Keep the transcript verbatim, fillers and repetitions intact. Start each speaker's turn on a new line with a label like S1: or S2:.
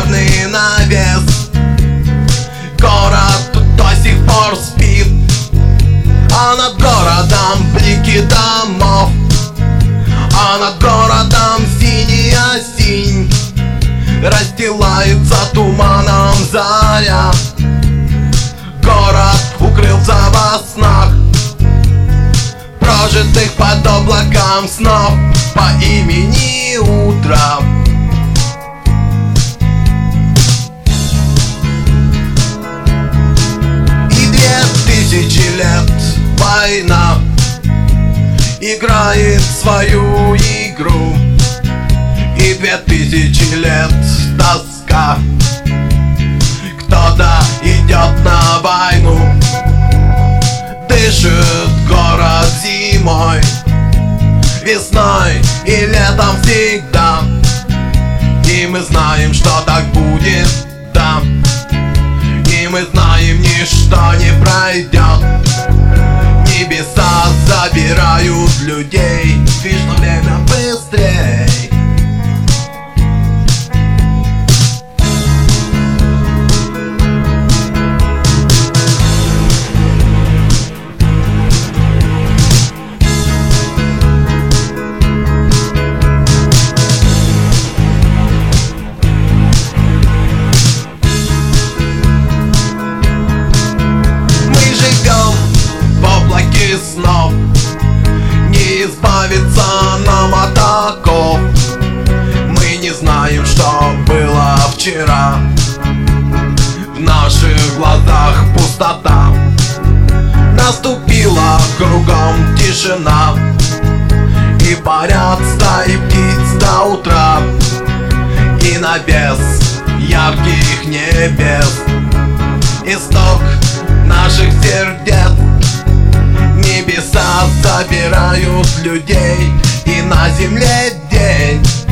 S1: черный навес. Город до сих пор спит, а над городом блики домов, а над городом синяя синь расстилается туманом заря. Город укрылся во снах, прожитых под облаком снов по имени Утро. И две тысячи лет война играет свою игру, и две тысячи лет тоска. Кто-то идет на войну, дышит город зимой, весной и летом всегда. И мы знаем, что так будет, да. И мы знаем, ничто не пройдет. Небеса забирают людей, видишь, что время быстрей. Снов не избавиться нам от оков. Мы не знаем, что было вчера. В наших глазах пустота. Наступила кругом тишина, и парят стаи птиц до утра. И на без ярких небес исток наших сердец. Небеса забирают людей, и на земле день.